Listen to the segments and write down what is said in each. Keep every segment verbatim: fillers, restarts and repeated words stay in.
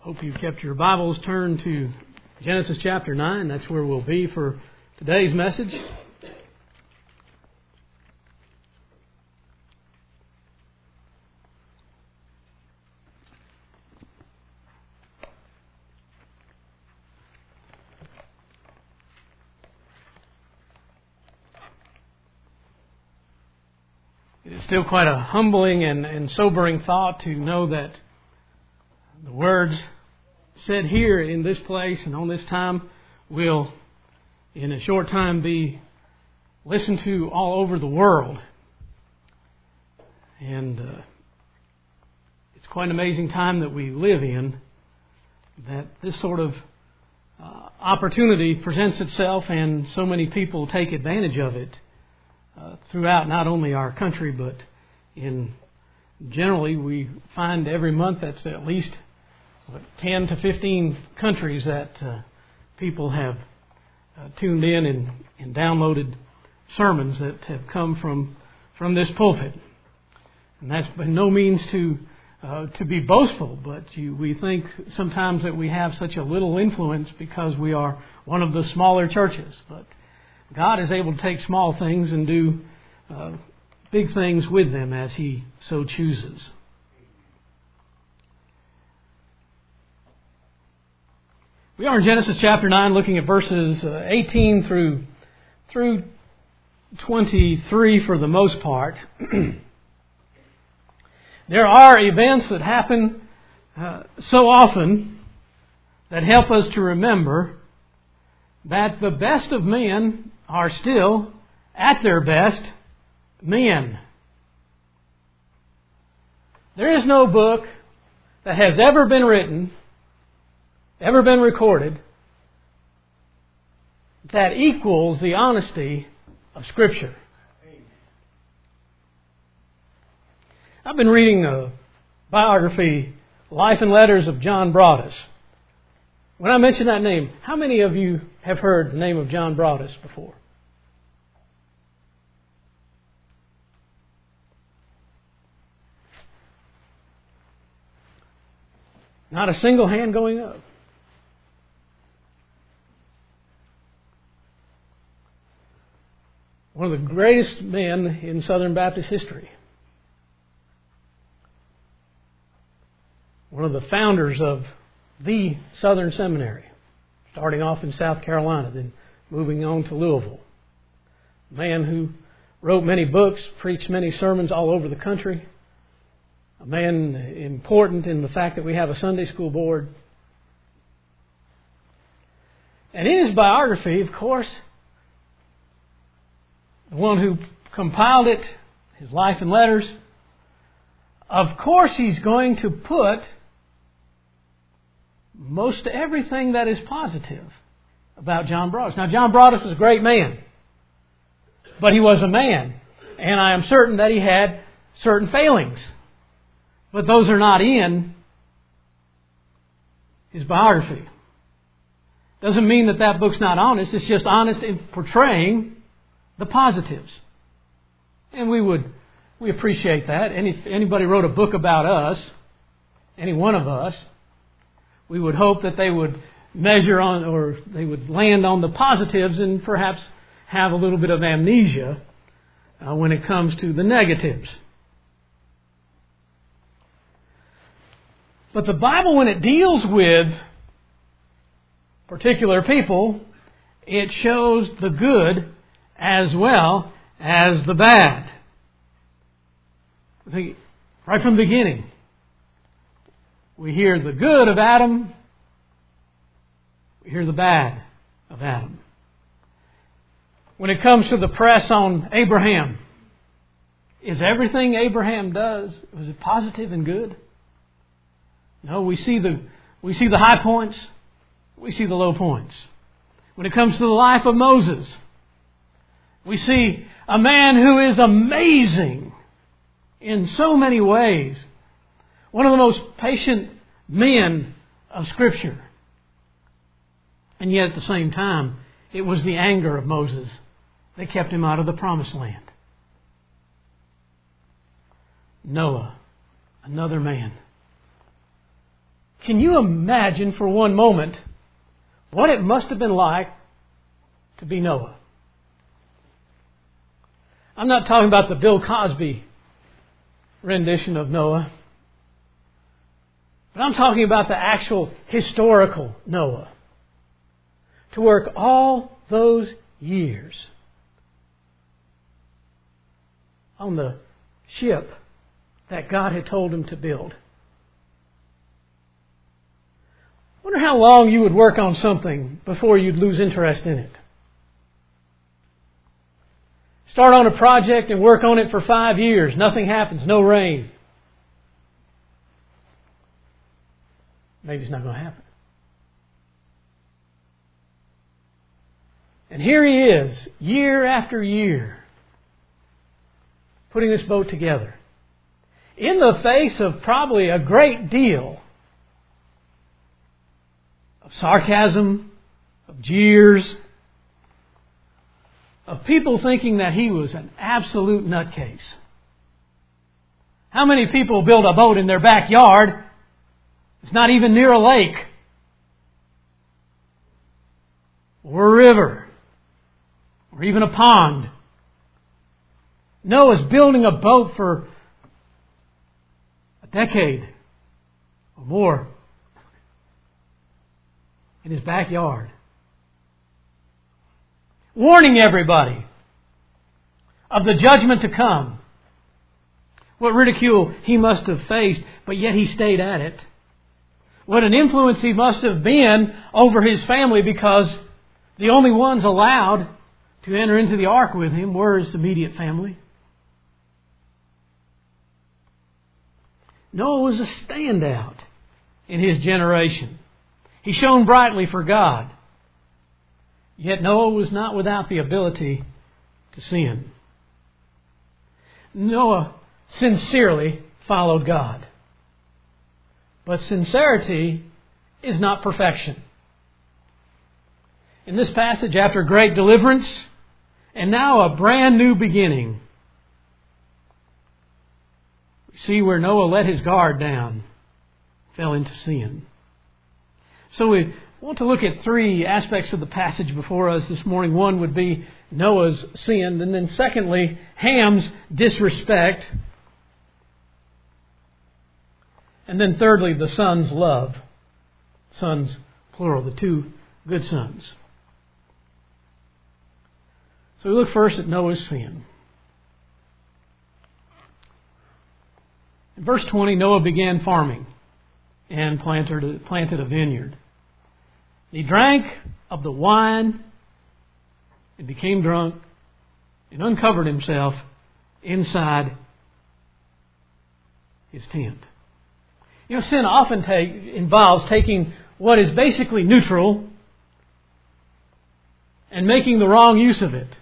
Hope you've kept your Bibles turned to Genesis chapter nine. That's where we'll be for today's message. It is still quite a humbling and, and sobering thought to know that the words said here in this place and on this time will in a short time be listened to all over the world. And uh, it's quite an amazing time that we live in, that this sort of uh, opportunity presents itself and so many people take advantage of it uh, throughout not only our country but in generally we find every month that's at least what, ten to fifteen countries that uh, people have uh, tuned in and, and downloaded sermons that have come from from this pulpit. And that's by no means to uh, to be boastful, but you, we think sometimes that we have such a little influence because we are one of the smaller churches. But God is able to take small things and do uh, big things with them as He so chooses. We are in Genesis chapter nine, looking at verses uh, eighteen through through twenty-three for the most part. There are events that happen uh, so often that help us to remember that the best of men are still, at their best, men. There is no book that has ever been written, ever been recorded, that equals the honesty of Scripture. I've been reading the biography, Life and Letters of John Broadus. When I mention that name, how many of you have heard the name of John Broadus before? Not a single hand going up. One of the greatest men in Southern Baptist history. One of the founders of the Southern Seminary, starting off in South Carolina, then moving on to Louisville. A man who wrote many books, preached many sermons all over the country. A man important in the fact that we have a Sunday school board. And in his biography, of course, the one who compiled it, his Life and Letters, of course he's going to put most everything that is positive about John Broadus. Now, John Broadus was a great man, but he was a man, and I am certain that he had certain failings. But those are not in his biography. Doesn't mean that that book's not honest. It's just honest in portraying the positives. And we would we appreciate that. And if anybody wrote a book about us, any one of us, we would hope that they would measure on, or they would land on the positives and perhaps have a little bit of amnesia uh, when it comes to the negatives. But the Bible, when it deals with particular people, it shows the good as well as the bad. I think right from the beginning, we hear the good of Adam, we hear the bad of Adam. When it comes to the press on Abraham, is everything Abraham does, was it positive and good? No, we see the we see the high points, we see the low points. When it comes to the life of Moses, we see a man who is amazing in so many ways. One of the most patient men of Scripture. And yet at the same time, it was the anger of Moses that kept him out of the promised land. Noah, another man, Can you imagine for one moment what it must have been like to be Noah? I'm not talking about the Bill Cosby rendition of Noah, but I'm talking about the actual historical Noah. To work all those years on the ship that God had told him to build. I wonder how long you would work on something before you'd lose interest in it. Start on a project and work on it for five years. Nothing happens. No rain. Maybe it's not going to happen. And here he is, year after year, putting this boat together. In the face of probably a great deal of sarcasm, of jeers, of people thinking that he was an absolute nutcase. How many people build a boat in their backyard? It's not even near a lake or a river or even a pond. Noah's building a boat for a decade or more in his backyard, warning everybody of the judgment to come. What ridicule he must have faced, but yet he stayed at it. What an influence he must have been over his family, because the only ones allowed to enter into the ark with him were his immediate family. Noah was a standout in his generation. He shone brightly for God. Yet Noah was not without the ability to sin. Noah sincerely followed God. But sincerity is not perfection. In this passage, after great deliverance and now a brand new beginning, we see where Noah let his guard down, fell into sin. So we want to look at three aspects of the passage before us this morning. One would be Noah's sin, and then secondly, Ham's disrespect, and then thirdly, the son's love. Sons, plural, the two good sons. So we look first at Noah's sin. In verse twenty, Noah began farming and planted, planted a vineyard. He drank of the wine and became drunk and uncovered himself inside his tent. You know, sin often take, involves taking what is basically neutral and making the wrong use of it.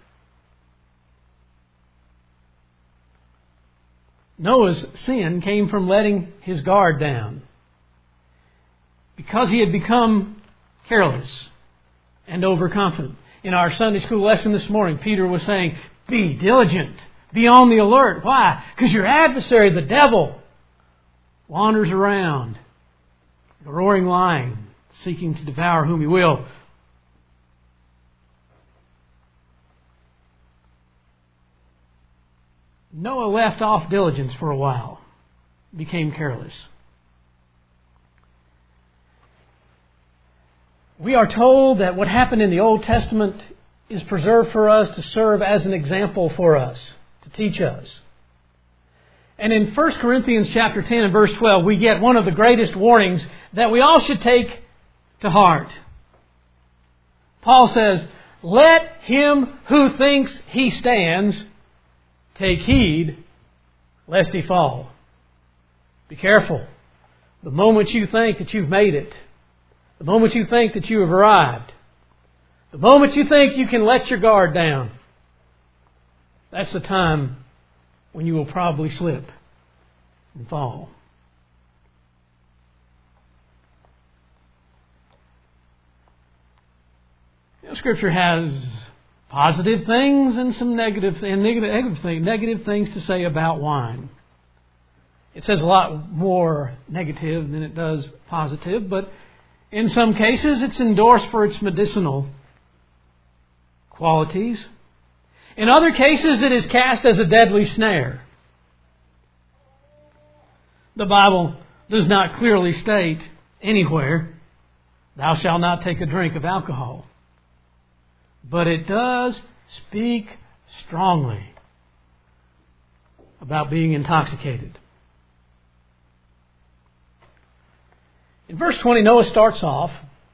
Noah's sin came from letting his guard down, because he had become careless and overconfident. In our Sunday school lesson this morning, Peter was saying, be diligent, be on the alert. Why? Because your adversary, the devil, wanders around like a roaring lion, seeking to devour whom he will. Noah left off diligence for a while, became careless. We are told that what happened in the Old Testament is preserved for us to serve as an example for us, to teach us. And in First Corinthians chapter ten and verse twelve, we get one of the greatest warnings that we all should take to heart. Paul says, let him who thinks he stands take heed lest he fall. Be careful. The moment you think that you've made it, the moment you think that you have arrived, the moment you think you can let your guard down, that's the time when you will probably slip and fall. You know, Scripture has positive things and some negative and negative, negative, things, negative things to say about wine. It says a lot more negative than it does positive, but in some cases it's endorsed for its medicinal qualities. In other cases it is cast as a deadly snare. The Bible does not clearly state anywhere, "Thou shalt not take a drink of alcohol." But it does speak strongly about being intoxicated. In verse twenty, Noah starts off.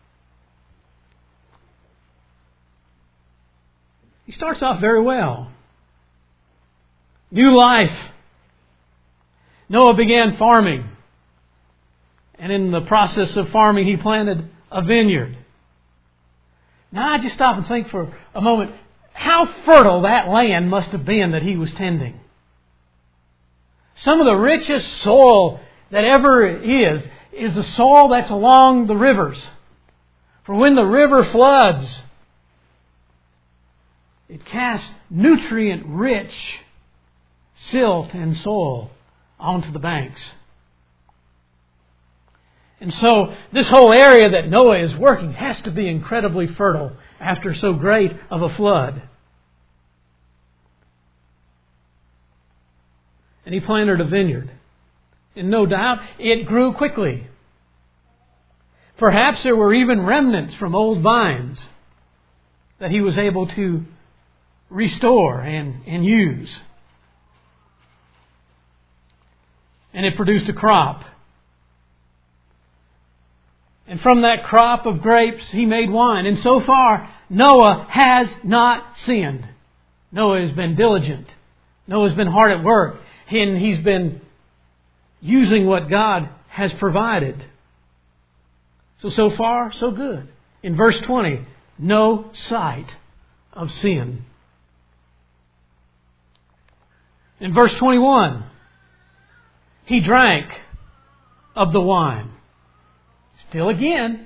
He starts off very well. New life. Noah began farming. And in the process of farming, he planted a vineyard. Now I just stop and think for a moment, how fertile that land must have been that he was tending. Some of the richest soil that ever is, is the soil that's along the rivers. For when the river floods, it casts nutrient-rich silt and soil onto the banks. And so this whole area that Noah is working has to be incredibly fertile after so great of a flood. And he planted a vineyard. And no doubt it grew quickly. Perhaps there were even remnants from old vines that he was able to restore and, and use. And it produced a crop. And from that crop of grapes, he made wine. And so far, Noah has not sinned. Noah has been diligent. Noah's been hard at work. And he's been using what God has provided. So, so far, so good. In verse twenty, no sight of sin. In verse twenty-one, he drank of the wine. Still again,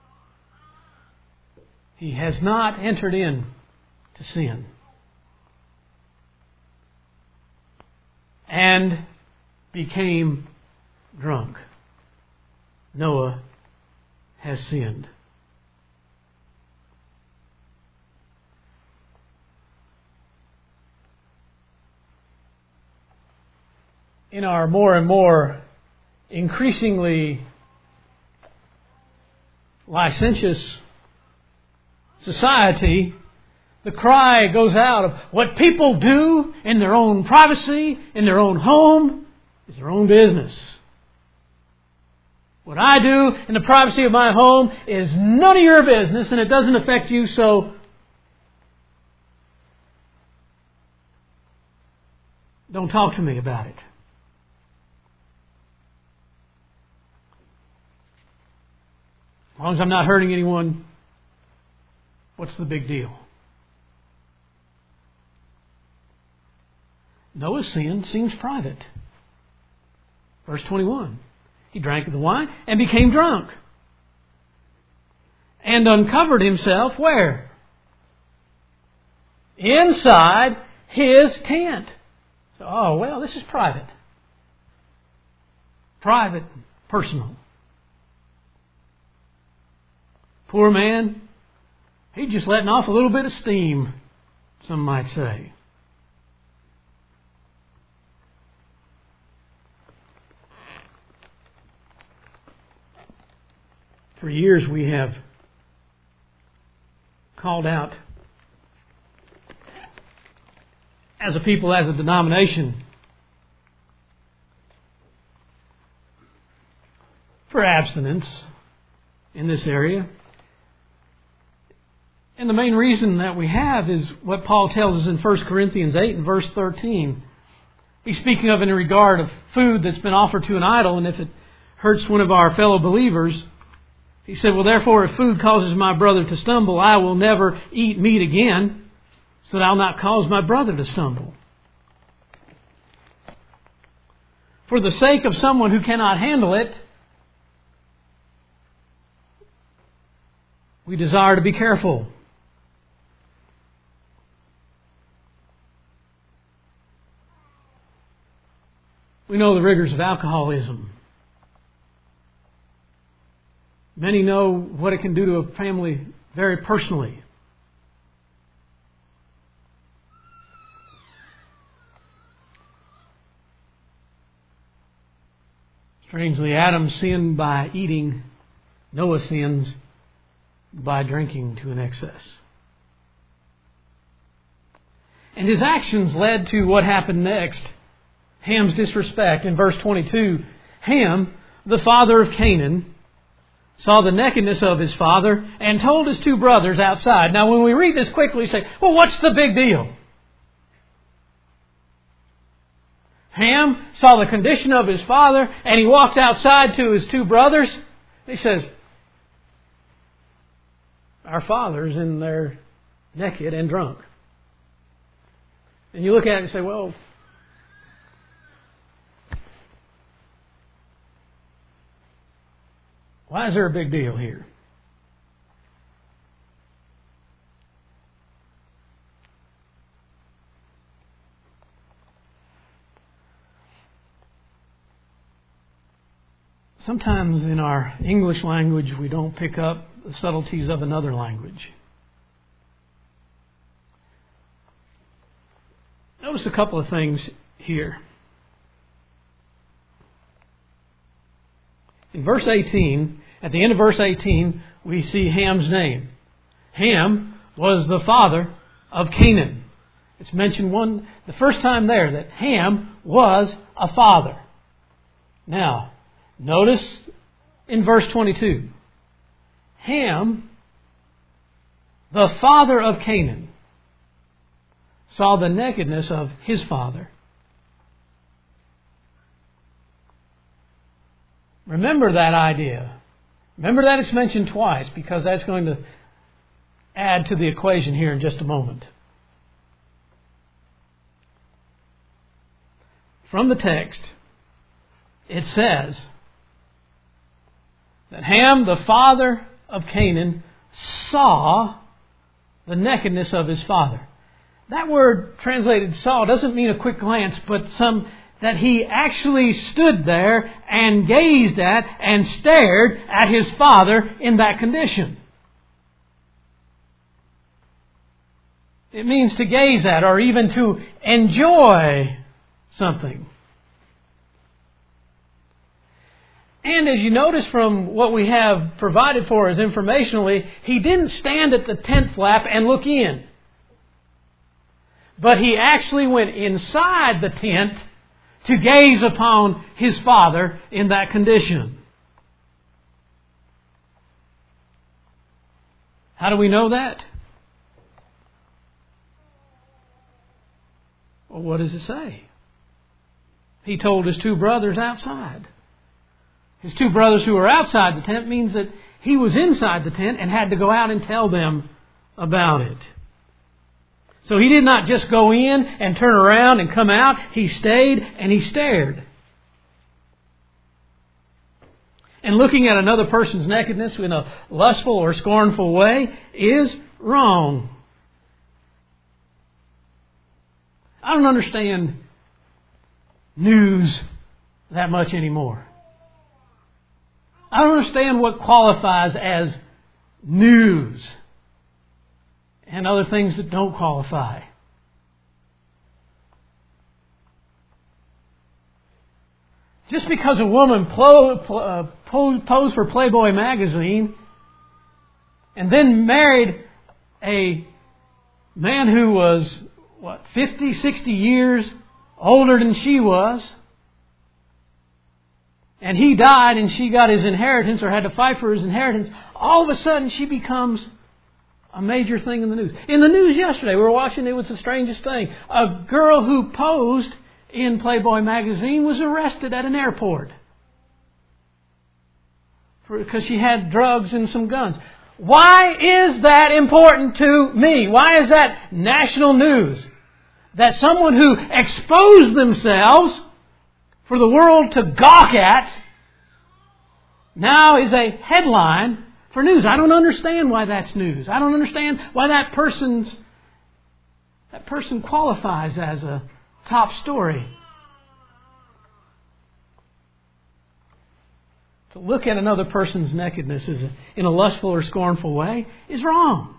he has not entered in to sin. And became drunk. Noah has sinned. In our more and more increasingly licentious society, the cry goes out of what people do in their own privacy, in their own home, is their own business. What I do in the privacy of my home is none of your business, and it doesn't affect you, so don't talk to me about it. As long as I'm not hurting anyone, what's the big deal? Noah's sin seems private. Verse twenty-one. He drank of the wine and became drunk. And uncovered himself where? Inside his tent. So, oh, well, this is private. Private, personal. Poor man, he's just letting off a little bit of steam, some might say. For years we have called out as a people, as a denomination, for abstinence in this area. And the main reason that we have is what Paul tells us in First Corinthians eight and verse thirteen. He's speaking of in regard of food that's been offered to an idol, and if it hurts one of our fellow believers, he said, well, therefore, if food causes my brother to stumble, I will never eat meat again, so that I'll not cause my brother to stumble. For the sake of someone who cannot handle it, we desire to be careful. We We know the rigors of alcoholism. Many know what it can do to a family very personally. Strangely, Adam sinned by eating. Noah sins by drinking to an excess. And his actions led to what happened next. Ham's disrespect. In verse twenty-two, Ham, the father of Canaan, saw the nakedness of his father and told his two brothers outside. Now, when we read this quickly, we say, well, what's the big deal? Ham saw the condition of his father, and he walked outside to his two brothers. He says, our father's in there naked and drunk. And you look at it and say, well, why is there a big deal here? Sometimes in our English language we don't pick up the subtleties of another language. Notice a couple of things here. In verse eighteen, at the end of verse eighteen, we see Ham's name. Ham was the father of Canaan. It's mentioned one the first time there that Ham was a father. Now, notice in verse twenty-two, Ham, the father of Canaan, saw the nakedness of his father. Remember that idea. Remember that it's mentioned twice, because that's going to add to the equation here in just a moment. From the text, it says that Ham, the father of Canaan, saw the nakedness of his father. That word translated saw doesn't mean a quick glance, but some that he actually stood there and gazed at and stared at his father in that condition. It means to gaze at or even to enjoy something. And as you notice from what we have provided for us informationally, he didn't stand at the tent flap and look in. But he actually went inside the tent to gaze upon his father in that condition. How do we know that? Well, what does it say? He told his two brothers outside. His two brothers who were outside the tent means that he was inside the tent and had to go out and tell them about it. So he did not just go in and turn around and come out. He stayed and he stared. And looking at another person's nakedness in a lustful or scornful way is wrong. I don't understand news that much anymore. I don't understand what qualifies as news and other things that don't qualify. Just because a woman plo, pl, uh, posed, posed for Playboy magazine and then married a man who was, what, fifty, sixty years older than she was, and he died and she got his inheritance or had to fight for his inheritance, all of a sudden she becomes a major thing in the news. In the news yesterday, we were watching, it was the strangest thing. A girl who posed in Playboy magazine was arrested at an airport for, because she had drugs and some guns. Why is that important to me? Why is that national news? That someone who exposed themselves for the world to gawk at now is a headline for news. I don't understand why that's news. I don't understand why that person's that person qualifies as a top story. to look at another person's nakedness as a, in a lustful or scornful way is wrong.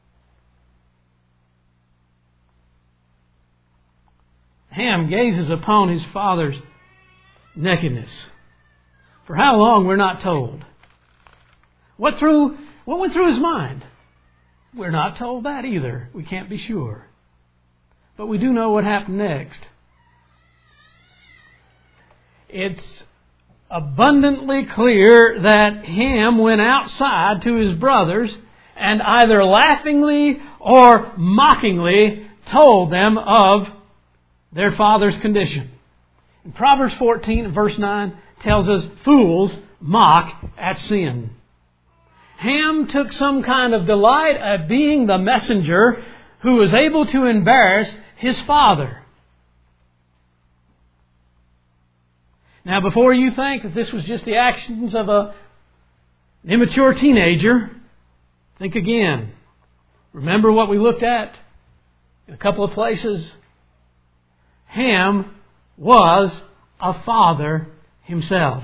Ham gazes upon his father's nakedness. For how long, we're not told. What through what went through his mind? We're not told that either. We can't be sure. But we do know what happened next. It's abundantly clear that Ham went outside to his brothers and either laughingly or mockingly told them of their father's condition. And Proverbs fourteen, verse nine tells us, fools mock at sin. Ham took some kind of delight at being the messenger who was able to embarrass his father. Now, before you think that this was just the actions of a, an immature teenager, think again. Remember what we looked at in a couple of places. Ham was a father himself.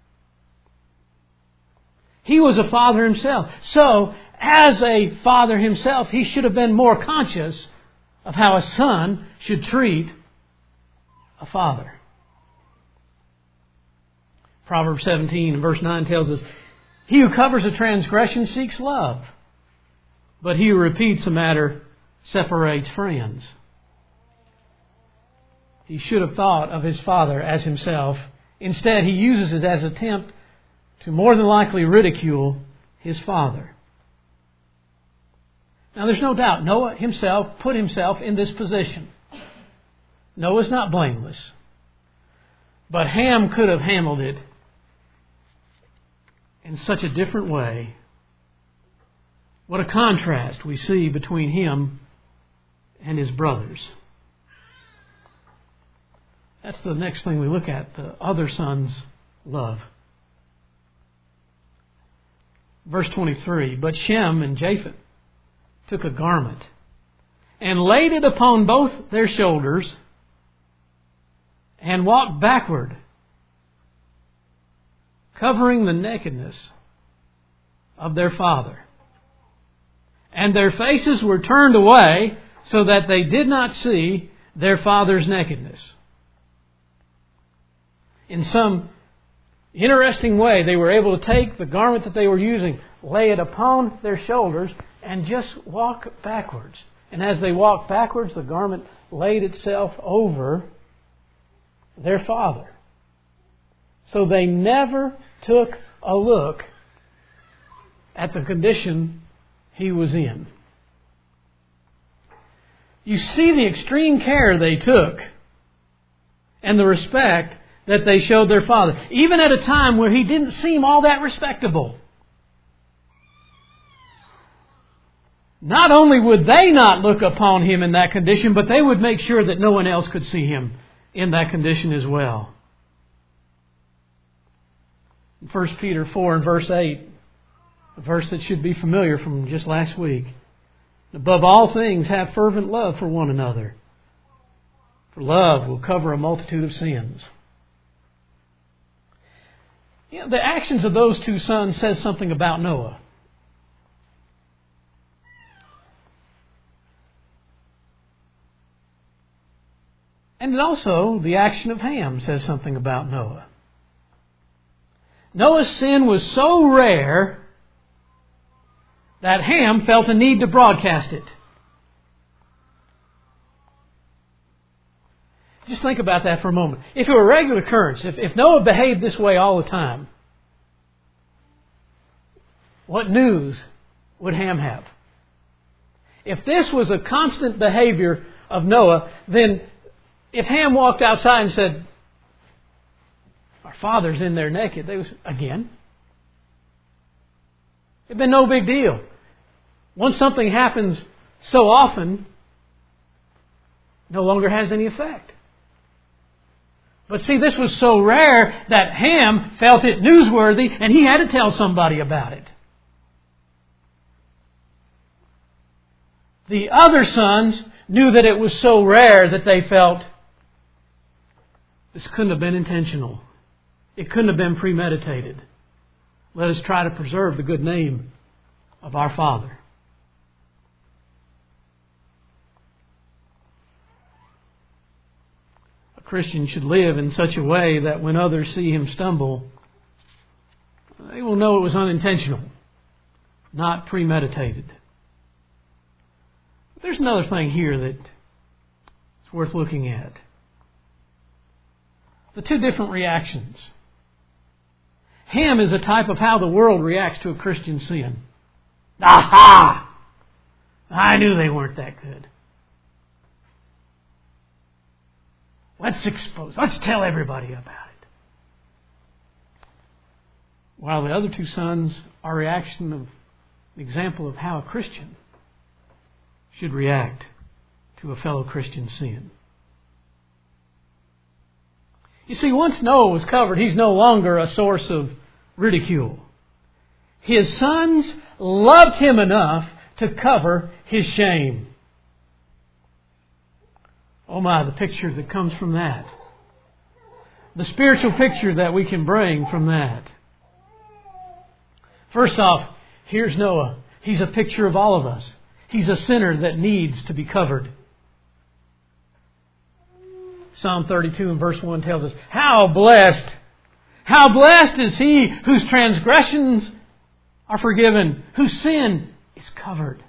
He was a father himself. So, as a father himself, he should have been more conscious of how a son should treat a father. Proverbs seventeen, verse nine tells us, he who covers a transgression seeks love, but he who repeats a matter separates friends. He should have thought of his father as himself. Instead, he uses it as an attempt to more than likely ridicule his father. Now, there's no doubt Noah himself put himself in this position. Noah's not blameless. But Ham could have handled it in such a different way. What a contrast we see between him and his brothers. That's the next thing we look at, the other son's love. Verse twenty-three, but Shem and Japheth took a garment and laid it upon both their shoulders and walked backward, covering the nakedness of their father. And their faces were turned away so that they did not see their father's nakedness. In some interesting way, they were able to take the garment that they were using, lay it upon their shoulders, and just walk backwards. And as they walked backwards, the garment laid itself over their father. So they never took a look at the condition he was in. You see the extreme care they took and the respect that they showed their father, even at a time where he didn't seem all that respectable. Not only would they not look upon him in that condition, but they would make sure that no one else could see him in that condition as well. First Peter four and verse eight, a verse that should be familiar from just last week. Above all things, have fervent love for one another, for love will cover a multitude of sins. You know, the actions of those two sons says something about Noah. And also, the action of Ham says something about Noah. Noah's sin was so rare that Ham felt a need to broadcast it. Just think about that for a moment. If it were a regular occurrence, if, if Noah behaved this way all the time, what news would Ham have? If this was a constant behavior of Noah, then if Ham walked outside and said, our father's in there naked, they was again. It'd been no big deal. Once something happens so often, no longer has any effect. But see, this was so rare that Ham felt it newsworthy and he had to tell somebody about it. The other sons knew that it was so rare that they felt this couldn't have been intentional. It couldn't have been premeditated. let us try to preserve the good name of our Father. A Christian should live in such a way that when others see him stumble, they will know it was unintentional, not premeditated. There's another thing here that is worth looking at. The two different reactions. Ham is a type of how the world reacts to a Christian sin. Aha! I knew they weren't that good. Let's expose, let's tell everybody about it. While the other two sons are a reaction of an example of how a Christian should react to a fellow Christian's sin. You see, once Noah was covered, he's no longer a source of ridicule. His sons loved him enough to cover his shame. Oh my, the picture that comes from that. The spiritual picture that we can bring from that. First off, here's Noah. He's a picture of all of us. He's a sinner that needs to be covered. Psalm thirty-two and verse one tells us, how blessed, how blessed is he whose transgressions are forgiven, whose sin is covered.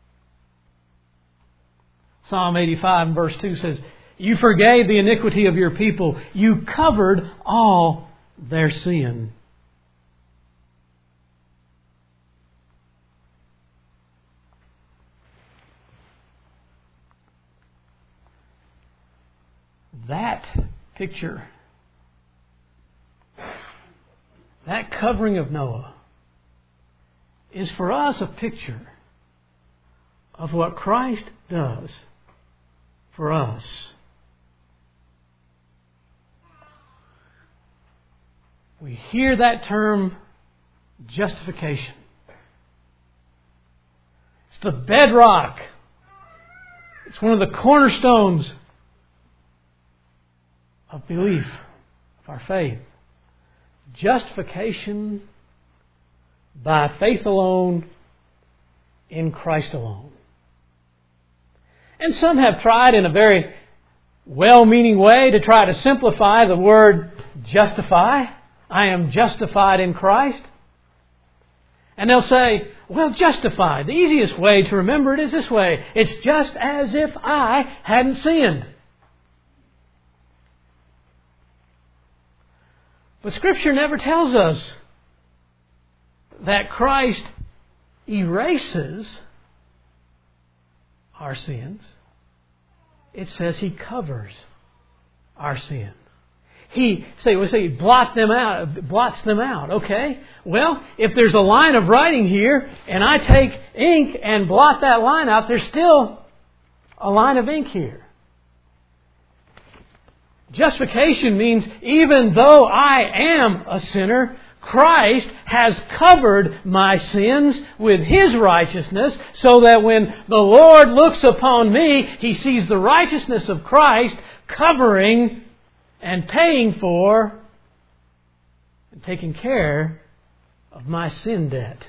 Psalm eighty-five and verse two says, you forgave the iniquity of your people. You covered all their sin. That picture, that covering of Noah, is for us a picture of what Christ does for us. We hear that term justification. It's the bedrock. It's one of the cornerstones of belief, of our faith. Justification by faith alone, in Christ alone. And some have tried in a very well-meaning way to try to simplify the word justify. I am justified in Christ. And they'll say, well, justified. The easiest way to remember it is this way. It's just as if I hadn't sinned. But Scripture never tells us that Christ erases our sins. It says He covers our sins. He say we say blot them out, blots them out. Okay. Well, if there's a line of writing here, and I take ink and blot that line out, there's still a line of ink here. Justification means even though I am a sinner, Christ has covered my sins with His righteousness, so that when the Lord looks upon me, He sees the righteousness of Christ covering and paying for and taking care of my sin debt.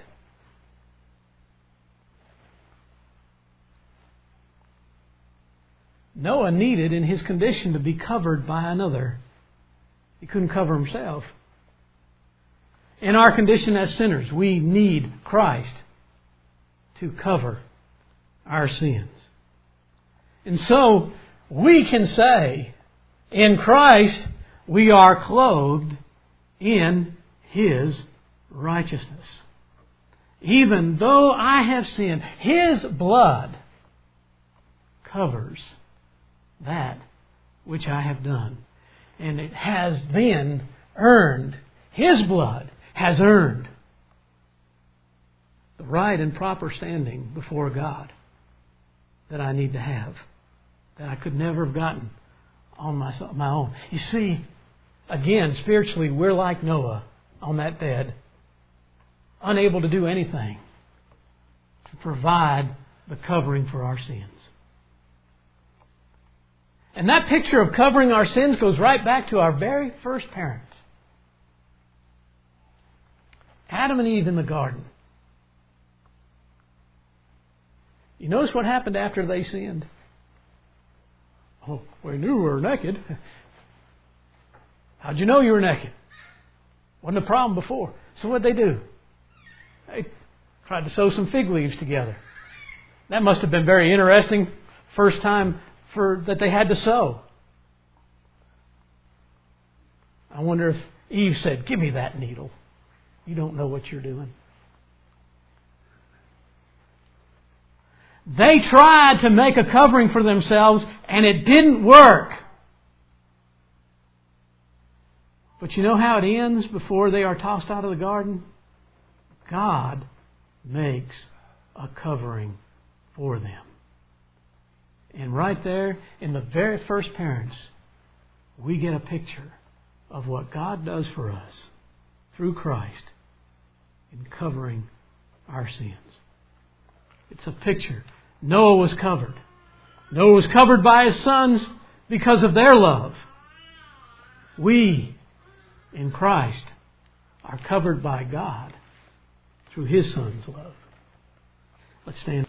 Noah needed in his condition to be covered by another. He couldn't cover himself. In our condition as sinners, we need Christ to cover our sins. And so we can say, in Christ we are clothed in His righteousness. Even though I have sinned, His blood covers that which I have done. And it has then earned, His blood has earned the right and proper standing before God that I need to have, that I could never have gotten on my, my own. You see, again, spiritually, we're like Noah on that bed, unable to do anything to provide the covering for our sins. And that picture of covering our sins goes right back to our very first parents. Adam and Eve in the garden. You notice what happened after they sinned? Oh, we knew we were naked. How'd you know you were naked? Wasn't a problem before. So what'd they do? They tried to sew some fig leaves together. That must have been very interesting. First time for that they had to sew. I wonder if Eve said, "Give me that needle. You don't know what you're doing." They tried to make a covering for themselves, and it didn't work. But you know how it ends before they are tossed out of the garden? God makes a covering for them. And right there, in the very first parents, we get a picture of what God does for us through Christ in covering our sins. It's a picture. Noah was covered. Noah was covered by his sons because of their love. We, in Christ, are covered by God through His Son's love. Let's stand.